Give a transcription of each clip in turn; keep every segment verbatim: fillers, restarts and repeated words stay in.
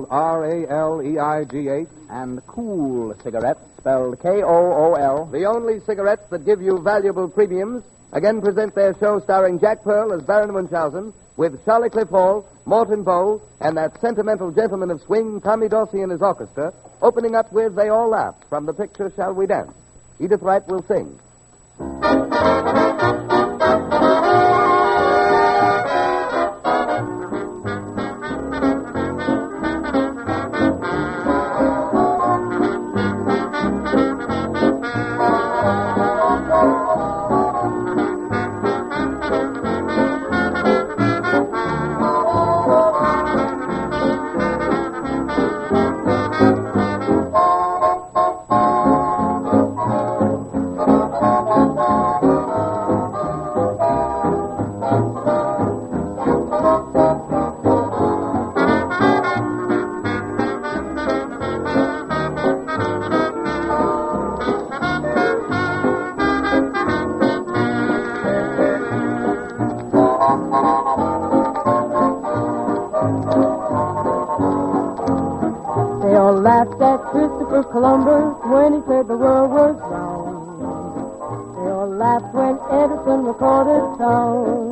R A L E I G H. And Kool cigarettes, spelled K O O L. The only cigarettes that give you valuable premiums, again present their show starring Jack Pearl as Baron Munchausen, with Charlie Cliff Hall, Morton Bow, and that sentimental gentleman of swing, Tommy Dorsey and his orchestra, opening up with They All Laugh from the picture Shall We Dance? Edith Wright will sing. Laughed at Christopher Columbus when he said the world was round. They all laughed when Edison recorded sound.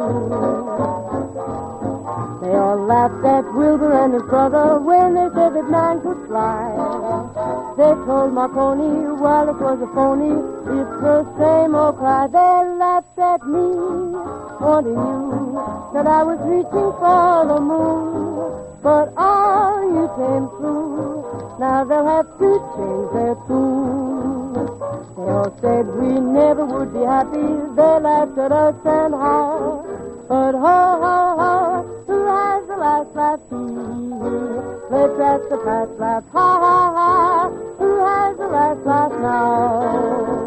They all laughed at Wilbur and his brother when they said that man could fly. They told Marconi while it was a phony, it's the same old cry. They laughed at me, wanting you, that I was reaching for the moon. But all you came through. Now they'll have to change their tune. They all said we never would be happy. They laughed at us and how. But ho, ho, ho, who has the last laugh? He, let's ask the past laugh. Ha, ha, ha, who has the last laugh now?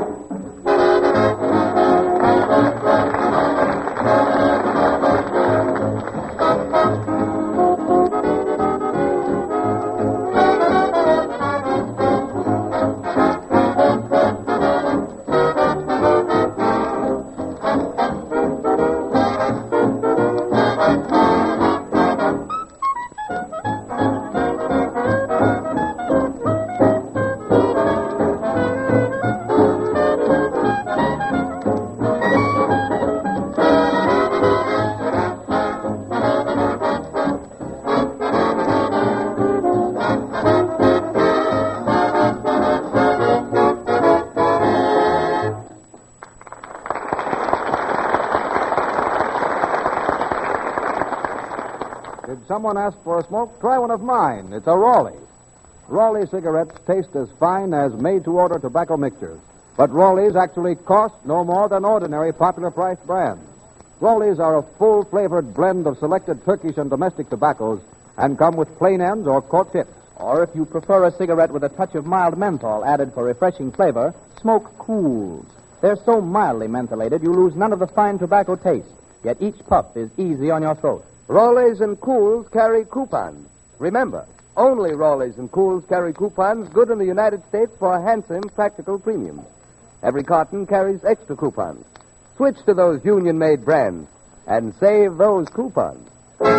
Did someone ask for a smoke? Try one of mine. It's a Raleigh. Raleigh cigarettes taste as fine as made-to-order tobacco mixtures. But Raleighs actually cost no more than ordinary popular-priced brands. Raleighs are a full-flavored blend of selected Turkish and domestic tobaccos and come with plain ends or cork tips. Or if you prefer a cigarette with a touch of mild menthol added for refreshing flavor, smoke Kools. They're so mildly mentholated you lose none of the fine tobacco taste, yet each puff is easy on your throat. Raleighs and Kools carry coupons. Remember, only Raleighs and Kools carry coupons good in the United States for handsome practical premiums. Every carton carries extra coupons. Switch to those union-made brands and save those coupons.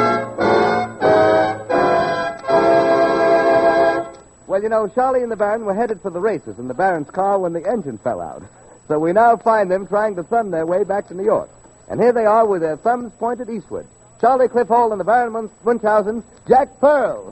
Well, you know, Charlie and the Baron were headed for the races in the Baron's car when the engine fell out. So we now find them trying to thumb their way back to New York. And here they are with their thumbs pointed eastward. Charlie Cliff Hall and the Baron Mun- Munchausen, Jack Pearl.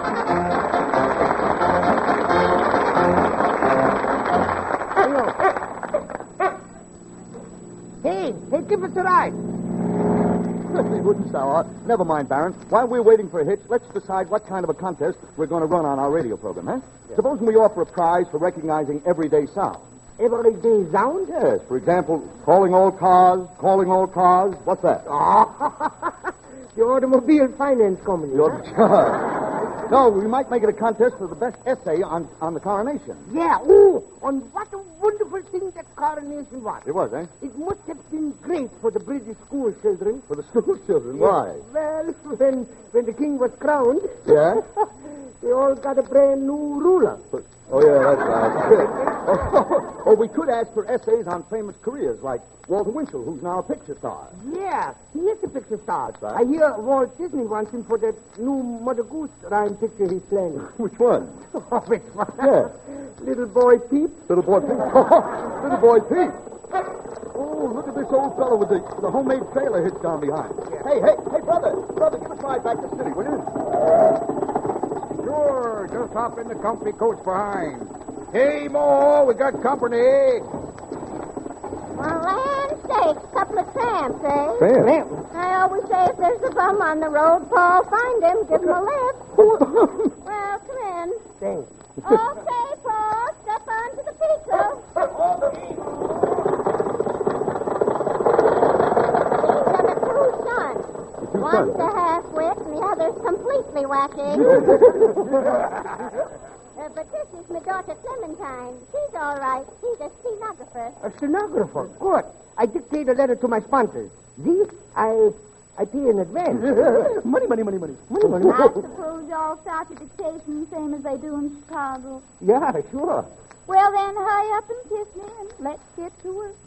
Hey, hey, give us a ride. They wouldn't sour. Never mind, Baron. While we're waiting for a hitch, let's decide what kind of a contest we're going to run on our radio program, eh? Yeah. Supposing we offer a prize for recognizing everyday sound. Everyday sound? Yes. For example, calling all cars, calling all cars. What's that? Oh, the Automobile Finance Company. You're... Huh? No, we might make it a contest for the best essay on, on the coronation. Yeah. Oh, and what a wonderful thing that coronation was. It was, eh? It must have been great for the British school children. For the school children? Yes. Why? Well, when when the king was crowned. Yeah? they all got a brand new ruler. Oh, yeah, that's right. oh, oh, we could ask for essays on famous careers, like Walter Winchell, who's now a picture star. Yeah, he is a picture star. That's right. I hear Walt Disney wants him for that new Mother Goose rhyme picture he's playing. Which one? Oh, which one? Yeah. Little Boy Peep. Little Boy Pete. Little Boy Pete. Oh, look at this old fellow with the, the homemade trailer hitched down behind. Yeah. Hey, hey, hey, brother. Brother, give us a ride back to the city, will you? Sure, just hop in the comfy coach behind. Hey, Mo, we got company. Well, land sakes, couple of tramps, eh? Sam. I always say if there's a bum on the road, Paul, find him, give him a lift. Well, come in. Thanks. Okay, Paul, step onto the pizza. These are the two sons. two One's sons. a half-wit and the other's completely wacky. uh, but this is my daughter Clementine. She's all right. She's a stenographer. A stenographer. Good. I dictate a letter to my sponsors. These, I I pay in advance. money, money, money, money. Money, money. I suppose y'all start your dictation same as they do in Chicago. Yeah, sure. Well, then, hurry up and kiss me and let's get to work.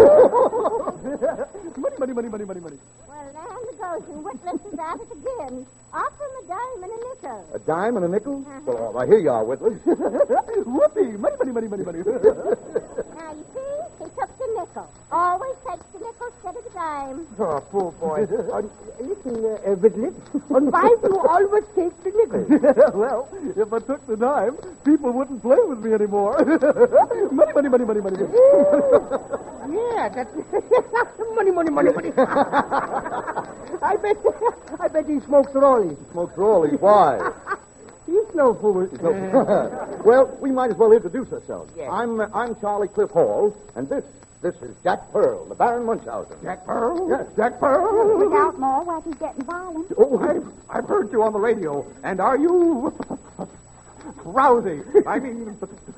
money, money, money, money, money, money. Well, land the goshen. Witless is at it again. Offer him a dime and a nickel. A dime and a nickel? Uh-huh. Well, I hear you are, Whitley. Whoopee. Money, money, money, money, money. Now, you see, he took the nickel. Always takes the nickel instead of the dime. Oh, poor boy. uh, listen, uh, uh, Whitley, on why do you always take the nickel? Well, if I took the dime, people wouldn't play with me anymore. money, money, money, money, money. Yeah, that's money, money, money, money. I bet, I bet he smokes Rollies. Smokes Rollies. Why? He's no fool. Well, we might as well introduce ourselves. Yes. I'm uh, I'm Charlie Cliff Hall, and this this is Jack Pearl, the Baron Munchausen. Jack Pearl? Yes, Jack Pearl. Look out, more, Wacky's getting violent. Oh, I've, I've heard you on the radio. And are you rousy? I mean,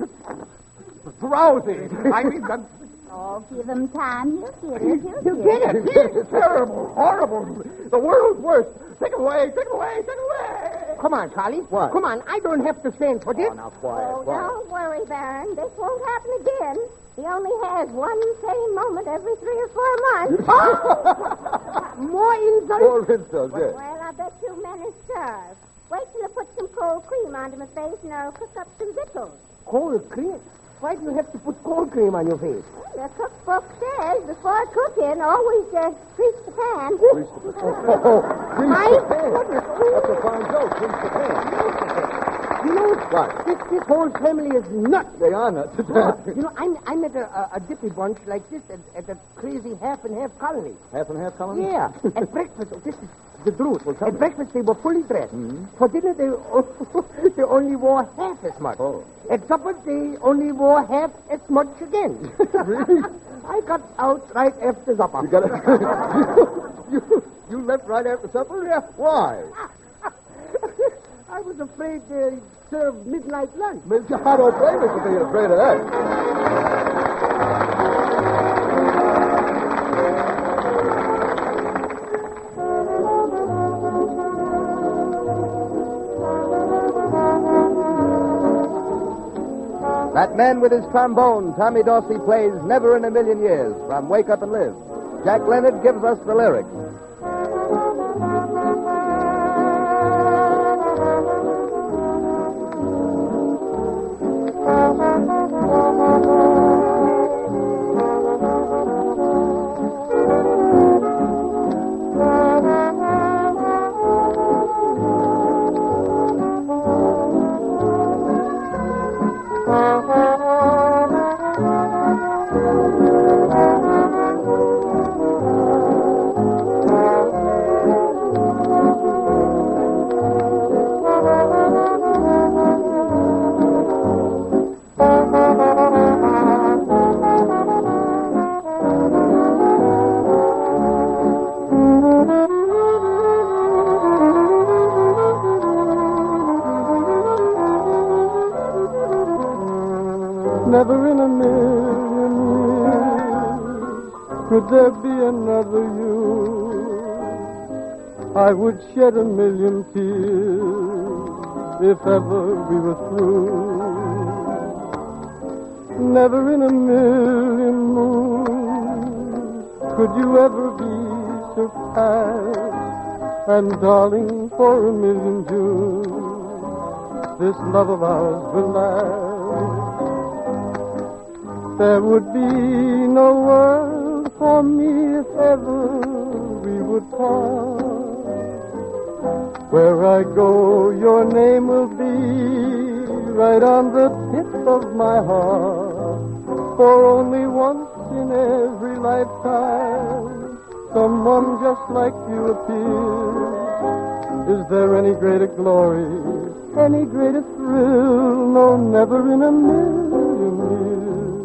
rousy. I mean, uh, Oh, give him time. He'll get it. He'll You get get it. it. it's terrible, horrible. The world's worst. Take it away, take it away, take it away. Come on, Charlie. What? Come on. I don't have to stand for this. Oh, now, quiet, Oh, quiet. don't worry, Baron. This won't happen again. He only has one sane moment every three or four months. More insults. More insults, yes. Well, I bet you men are starved. Wait till I put some cold cream onto my face and I'll cook up some victuals. Cold cream? Why do you have to put cold cream on your face? The cookbook says before cooking, always uh, grease the pan. Grease the pan. Oh, grease My the pan. goodness. That's a fine joke. Grease the pan. You know, What? this, this whole family is nuts. They are nuts. You know, I, I met a, a, a dippy bunch like this at, at a crazy half and half colony. Half and half colony? Yeah. At breakfast, this is the truth. Well, tell At me. breakfast, they were fully dressed. Mhm. For dinner, they, they only wore half as much. Oh. At supper, they only wore half as much again. Really? I got out right after supper. You got it. you, you left right after supper? Yeah. Why? I was afraid they served midnight lunch. I don't blame us for being afraid of that. That man with his trombone, Tommy Dorsey, plays Never in a Million Years from Wake Up and Live. Jack Leonard gives us the lyrics. Never in a million years could there be another you. I would shed a million tears if ever we were through. Never in a million moons could you ever be surpassed. And darling, for a million Jews, this love of ours will last. There would be no world for me if ever we would part. Where I go, your name will be right on the tip of my heart. For only once in every lifetime, someone just like you appears. Is there any greater glory, any greater thrill? No, never in a million years.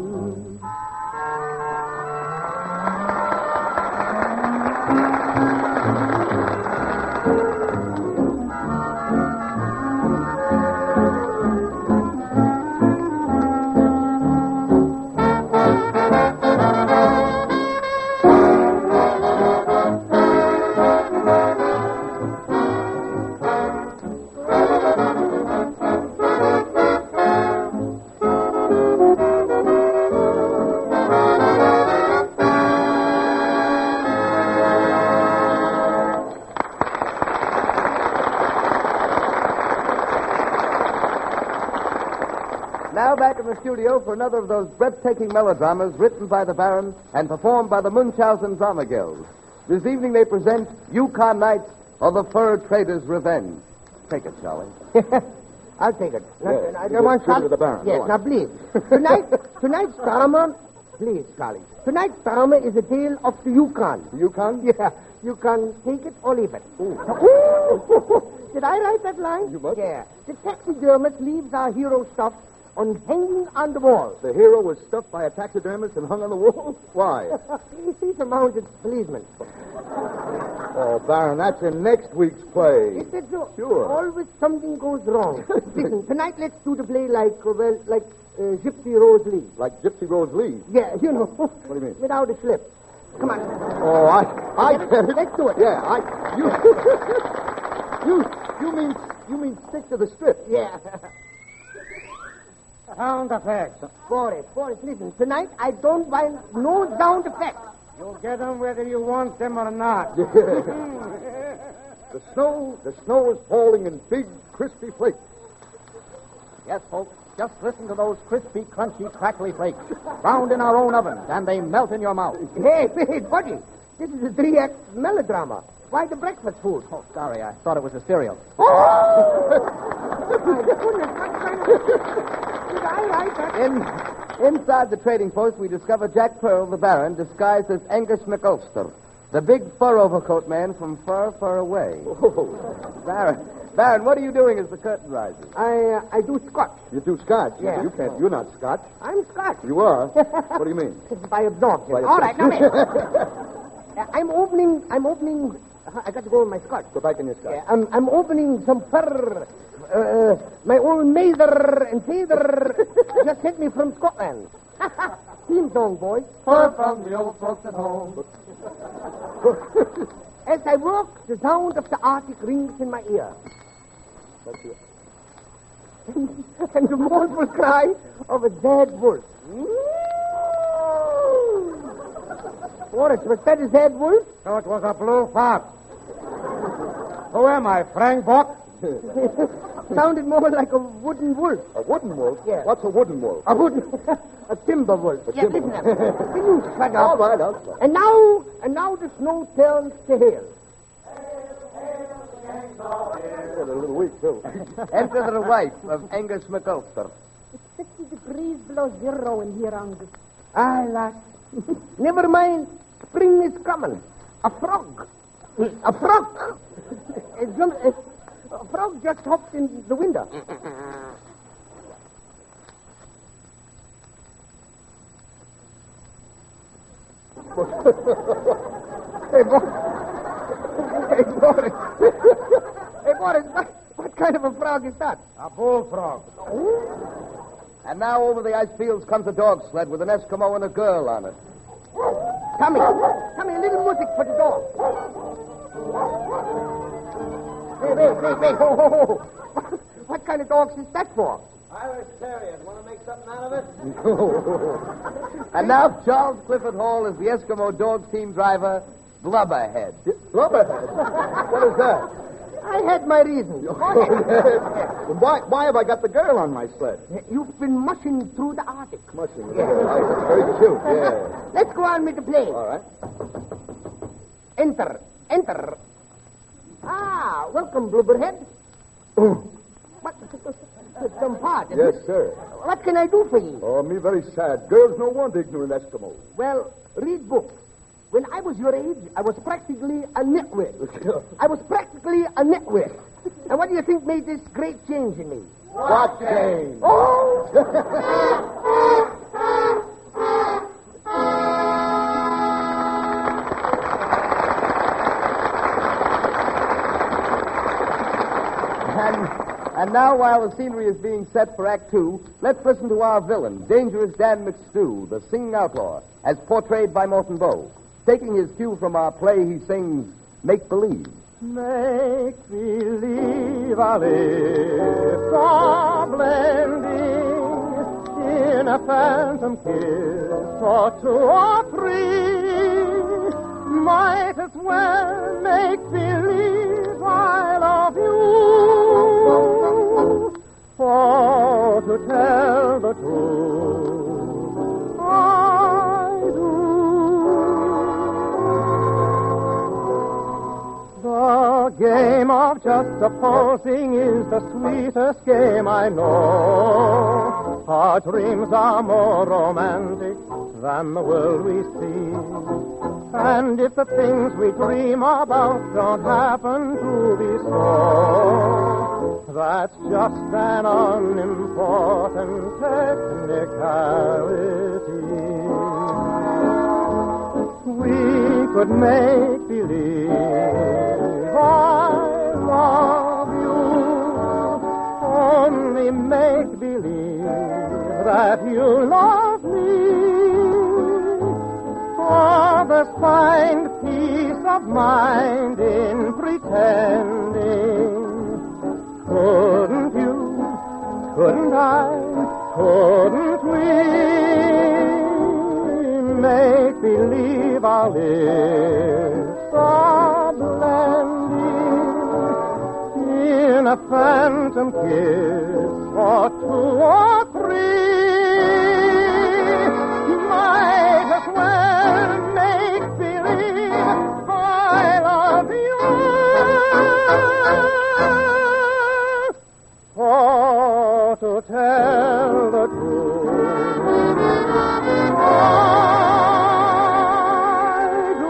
Now back in the studio for another of those breathtaking melodramas written by the Baron and performed by the Munchausen Drama Guild. This evening they present Yukon Nights or the Fur Trader's Revenge. Take it, Charlie. I'll take it. Now, Yeah, I you don't want get Charlie. to the Baron. Yes, Go on. now please. Tonight, tonight's drama, please, Charlie. Tonight's drama is a tale of the Yukon. Yukon? Yeah, you can take it or leave it. Ooh. Did I write that line? You must. Yeah. The taxidermist leaves our hero stuff on hanging on the wall. The hero was stuffed by a taxidermist and hung on the wall? Why? He's a mounted policeman. Oh, Baron, that's in next week's play. Is that so? Sure. Always something goes wrong. Listen, tonight let's do the play like, uh, well, like uh, Gypsy Rose Lee. Like Gypsy Rose Lee. Yeah, you know. What do you mean? Without a slip. Come on. Oh, I, I Get it? get it. Let's do it. Yeah, I, you, you, you mean, you mean stick to the strip? Yeah. Sound effects. Boris, Boris, listen. Tonight I don't want no sound effects. You'll get them whether you want them or not. The snow, the snow is falling in big, crispy flakes. Yes, folks, just listen to those crispy, crunchy, crackly flakes. Browned in our own ovens, and they melt in your mouth. Hey, hey, buddy. This is a three-act melodrama. Why the breakfast food? Oh, sorry, I thought it was a cereal. Oh! My goodness, what kind of... Did I write that? In, inside the trading post, we discover Jack Pearl, the Baron, disguised as Angus McUlster, the big fur overcoat man from far, far away. Oh, Baron, Baron, what are you doing as the curtain rises? I, uh, I do Scotch. you do Scotch. Yeah. You can't. You're not Scotch. I'm Scotch. You are. What do you mean? By absorption. By All right, now, absorption. Uh, I'm opening, I'm opening, uh, I got to go with my Scotch. Go back in your Scotch. Yeah, I'm, I'm opening some fur. Uh, my old mother and father just sent me from Scotland. Theme song, boys. Fur from the old folks at home. As I walk, the sound of the Arctic rings in my ear. That's it. And the mournful cry of a dead wolf. Boris, was that a dead wolf? So it was a blue fox. Who am I, Frank Bock? Sounded more like a wooden wolf. A wooden wolf? Yeah. What's a wooden wolf? A wooden... a timber wolf. A yeah, timber listen wolf. up. Will you shut All up? right, I'll stop. And now, and now the snow turns to hail. Yeah, they're a little weak, too. Enter the wife of Angus McUlster. It's fifty degrees below zero in here, Angus. Ah, lass. Never mind. Spring is coming. A frog. A frog. a, jump, a, a frog just hopped in the window. Hey, boy. Hey, Boris. Hey, Boris, what, what kind of a frog is that? A bullfrog. And now over the ice fields comes a dog sled with an Eskimo and a girl on it. Tommy, Tommy, a little music for the dog. Wait, wait, wait, wait. Ho, ho, ho. what kind of dogs is that for? Irish Terriers. Want to make something out of it? And now Charles Clifford Hall is the Eskimo Dogs team driver, Blubberhead. Blubberhead? What is that? I had my reasons. why, why have I got the girl on my sled? You've been mushing through the Arctic. Mushing. Yeah. That's very cute, yeah. Let's go on with the play. All right. Enter. Enter. Ah, welcome, Blubberhead. What? Some part. Yes, sir. What can I do for you? Oh, me very sad. Girls no want ignorant Eskimos. Well, read books. When I was your age, I was practically a nitwit. I was practically a nitwit. And what do you think made this great change in me? What change? Oh! And, and now, while the scenery is being set for Act Two, let's listen to our villain, Dangerous Dan McStew, the singing outlaw, as portrayed by Morton Bow. Taking his cue from our play, he sings Make Believe. Make believe I live for blending in a phantom kiss or two or three. Might as well make believe I love you. For to tell the truth, I do. The game of just supposing is the sweetest game I know. Our dreams are more romantic than the world we see. And if the things we dream about don't happen to be so, that's just an unimportant technicality. We could make believe I love you, only make believe that you love me. For there's find peace of mind in pretending. Couldn't you, couldn't I, couldn't we make believe our lips are blending in a phantom kiss or two or three? Might as well make believe I love you. For to tell the truth, I do.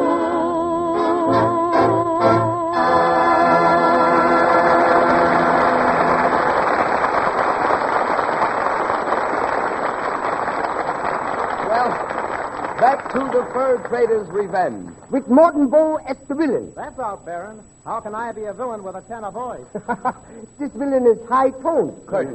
Well, back to the Fur Trader's Revenge. With Morton Bow as the villain. That's out, Baron. How can I be a villain with a tenor voice? This villain is high toned.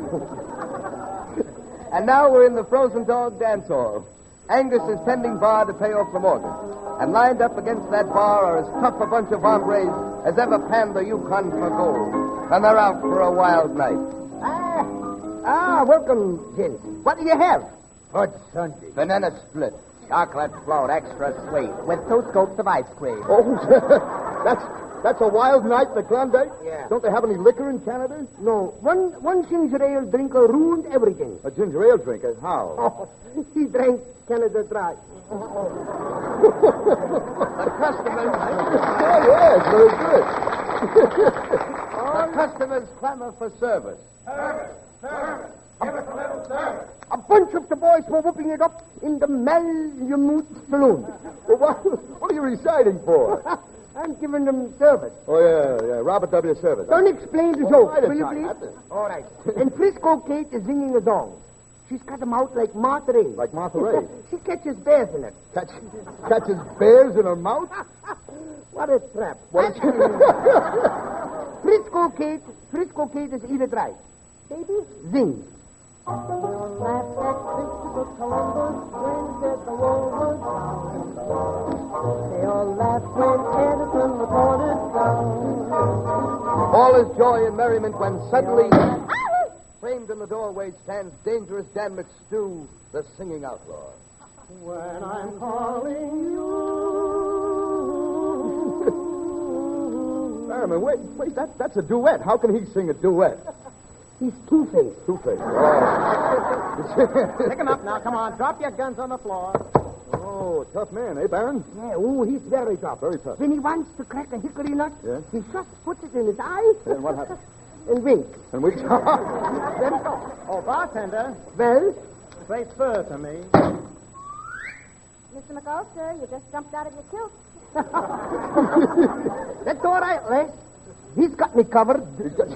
And now we're in the Frozen Dog Dance Hall. Angus is tending bar to pay off the mortgage. And lined up against that bar are as tough a bunch of hombres as ever panned the Yukon for gold. And they're out for a wild night. Ah, ah, welcome, gents. What do you have? Good Sunday. Banana split. Chocolate float, extra sweet, with two scoops of ice cream. Oh, that's that's a wild night in the Klondike? Yeah. Don't they have any liquor in Canada? No, one one ginger ale drinker ruined everything. A ginger ale drinker? How? Oh, he drank Canada Dry. The customers... Oh, yes, very good. The customers clamor for service. Service, service. Give us a little service. A bunch of the boys were whooping it up in the Malamute Saloon. Well, what, what are you reciting for? I'm giving them service. Oh, yeah, yeah, Robert W. Service. Don't explain the Oh, joke, right, will it's you, not please? happening. All right. And Frisco Kate is singing a song. She's cut them out like Martha Ray. Like Martha Ray? She catches bears in it. Catch, catches bears in her mouth? What a trap. What is Frisco Kate, Frisco Kate is Edith Wright. Baby, zing. They all laughed at Christopher Columbus when he said the world was round. They all laughed when Edison reported sound. All is joy and merriment when suddenly, framed in the doorway, stands Dangerous Dan McStew, the singing outlaw. When I'm calling you. Merriman, wait, wait, that, that's a duet. How can he sing a duet? He's two-faced. Two-faced. Oh. Pick him up now. Come on. Drop your guns on the floor. Oh, tough man, eh, Baron? Yeah, oh, he's very tough. Very tough. When he wants to crack a hickory nut, Yeah? he just puts it in his eye And what happens? and winks. And we... Very tough. Oh, bartender, Well, say spur to me. Mister McUlster, you just jumped out of your kilt. that's all right, Les. He's got me covered. He's got...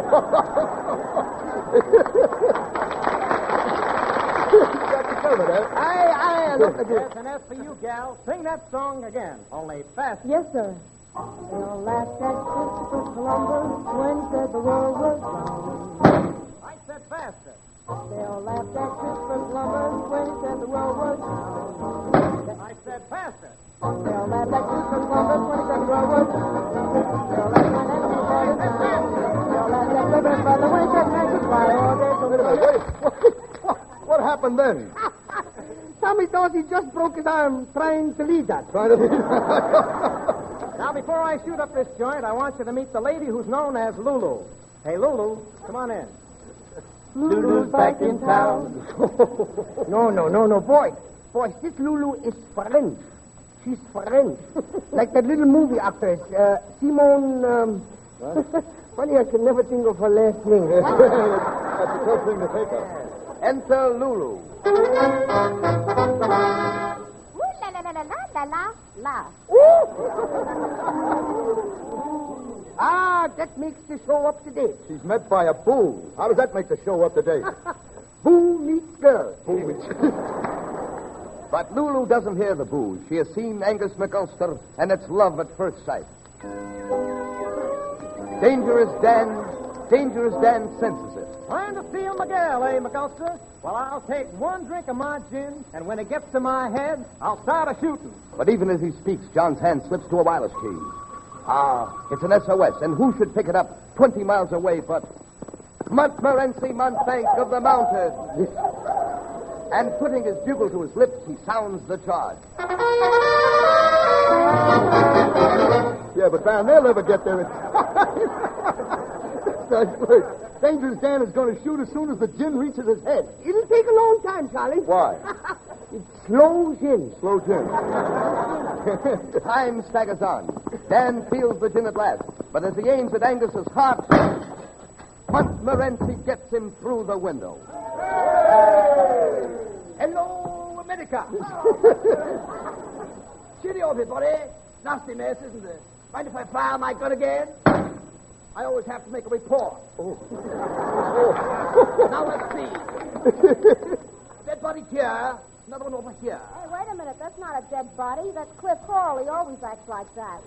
I, I look at you. Yes, and as for you, gal, sing that song again, only fast. Yes, sir. They all laughed at Christopher Columbus when he said the world was round. I said faster. They all laughed at Christopher Columbus when he said the world was round. I said faster. They all laughed at Christopher Columbus when he said the world was round. They all laughed at Christopher Columbus. They all laughed at Christopher Columbus when he said man could fly all day. Wait a minute, wait. What, what happened then? Tommy Dorsey just broke his arm trying to lead us. Trying to... Now, before I shoot up this joint, I want you to meet the lady who's known as Lulu. Hey, Lulu, come on in. Lulu's back in town. No, no, no, no, boy. Boy, this Lulu is French. She's French. Like that little movie actress, uh, Simone... Um... Funny, I can never think of her last name. That's a tough thing to take up. Enter Lulu. Ooh, la la la la la la la. Ah, that makes the show up to date. She's met by a bull. How does that make the show up to date? Boo meets girl. Bull meets... But Lulu doesn't hear the booze. She has seen Angus McUlster, and it's love at first sight. Dangerous Dan, Dangerous Dan senses it. Trying to steal my gal, eh, McUlster? Well, I'll take one drink of my gin, and when it gets to my head, I'll start a shooting. But even as he speaks, John's hand slips to a wireless key. Ah, it's an S O S, and who should pick it up twenty miles away but Montmorency Montbank of the Mounted. And putting his bugle to his lips, he sounds the charge. Yeah, but Baron, they'll never get there. Look, Dangerous Dan is going to shoot as soon as the gin reaches his head. It'll take a long time, Charlie. Why? It slows in. Slow gin. Time staggers on. Dan feels the gin at last, but as he aims at Angus's heart, Montmorency gets him through the window. Hello, America. Cheerio, everybody. Nasty mess, isn't it? Mind if I fire my gun again? I always have to make a report. Oh. Now let's see. Dead body here. Another one over here. Hey, wait a minute. That's not a dead body. That's Cliff Hall. He always acts like that.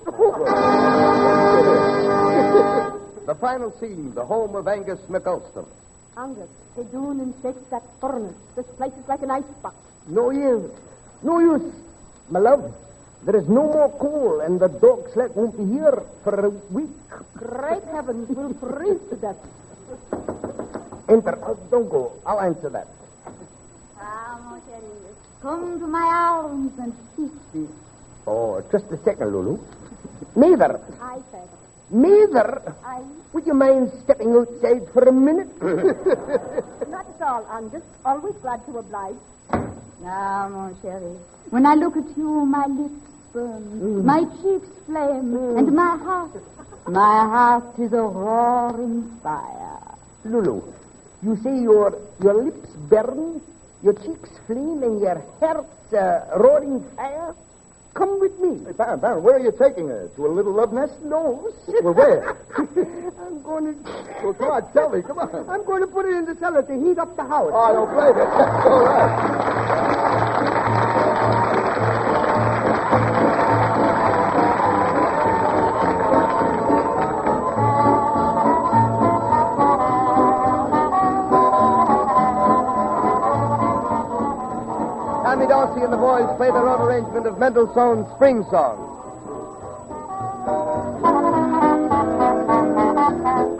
The final scene, the home of Angus McUlster. Angus, they doon and shakes that furnace. This place is like an icebox. No use. No use. My love, there is no more coal, and the dog sled won't be here for a week. Great heavens, we'll freeze to death. Enter. Oh, don't go. I'll answer that. Ah, mon chéri. Come to my arms and kiss me. Oh, just a second, Lulu. Neither. I say. Neither. I. Would you mind stepping outside for a minute? Not at all, Angus. Always glad to oblige. Now, mon chéri, when I look at you, my lips burn, mm. my cheeks flame, mm. and my heart, my heart is a roaring fire. Lulu, you say your your lips burn, your cheeks flame, and your heart's a roaring fire? Come with me. Hey, Baron, Baron, where are you taking her? To a little love nest? No. Well, where? I'm going to... Well, come on, tell me, come on. I'm going to put it in the cellar to heat up the house. Oh, don't blame it. That's all right. Tommy Dorsey and the boys play their own arrangement of Mendelssohn's Spring Song.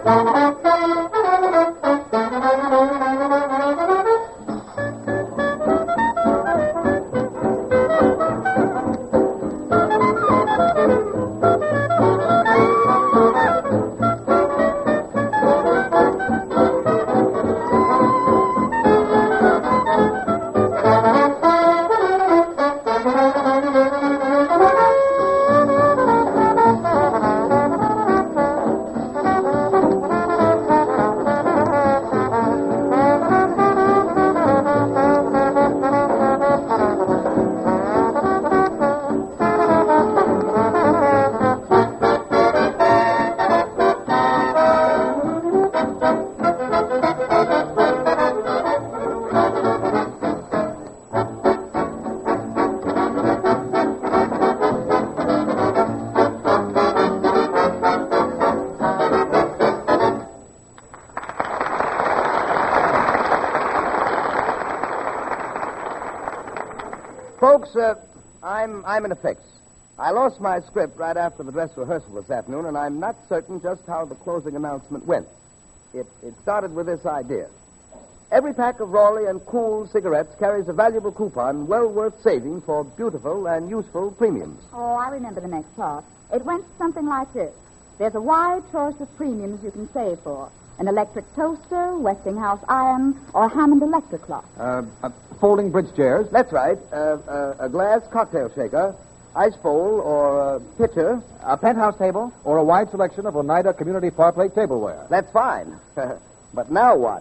Folks, uh, I'm, I'm in a fix. I lost my script right after the dress rehearsal this afternoon, and I'm not certain just how the closing announcement went. It, it started with this idea. Every pack of Raleigh and Cool cigarettes carries a valuable coupon well worth saving for beautiful and useful premiums. Oh, I remember the next part. It went something like this. There's a wide choice of premiums you can save for. An electric toaster, Westinghouse iron, or Hammond electric clock. Uh, uh, folding bridge chairs. That's right. Uh, uh, a glass cocktail shaker, ice bowl, or a pitcher. A penthouse table? Or a wide selection of Oneida Community Par Plate tableware. That's fine. But now what?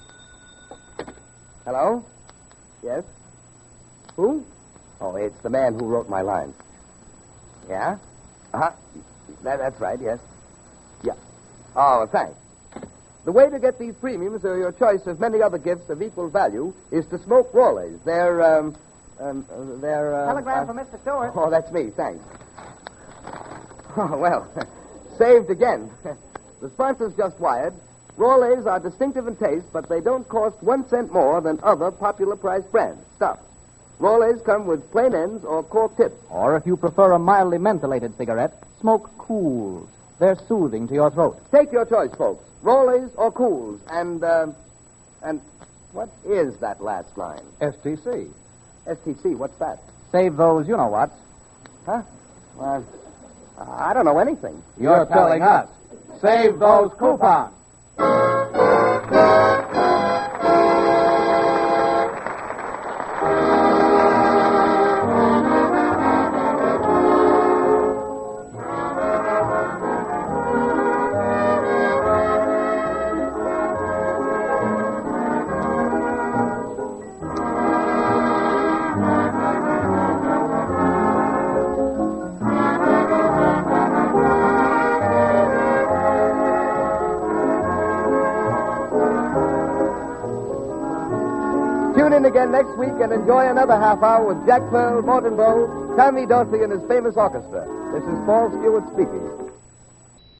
Hello? Yes? Who? Oh, it's the man who wrote my lines. Yeah? Uh-huh. That, that's right, yes. Yeah. Oh, thanks. The way to get these premiums or your choice of many other gifts of equal value is to smoke Raleigh's. They're, um, um, uh, they're, uh... Telegram uh, for Mister Stewart. Oh, that's me, thanks. Oh, well, saved again. The sponsor's just wired. Raleigh's are distinctive in taste, but they don't cost one cent more than other popular price brands. Stop. Raleigh's come with plain ends or cork tips. Or if you prefer a mildly mentholated cigarette, smoke Cools. They're soothing to your throat. Take your choice, folks. Raleigh's or Cools. And, uh, and what is that last line? S T C. S T C, what's that? Save those you-know-whats. Huh? Well, I don't know anything. You're, You're telling us. Save those coupons. Tune in again next week and enjoy another half hour with Jack Pearl, Morton Bow, Tommy Dorsey, and his famous orchestra. This is Paul Stewart speaking.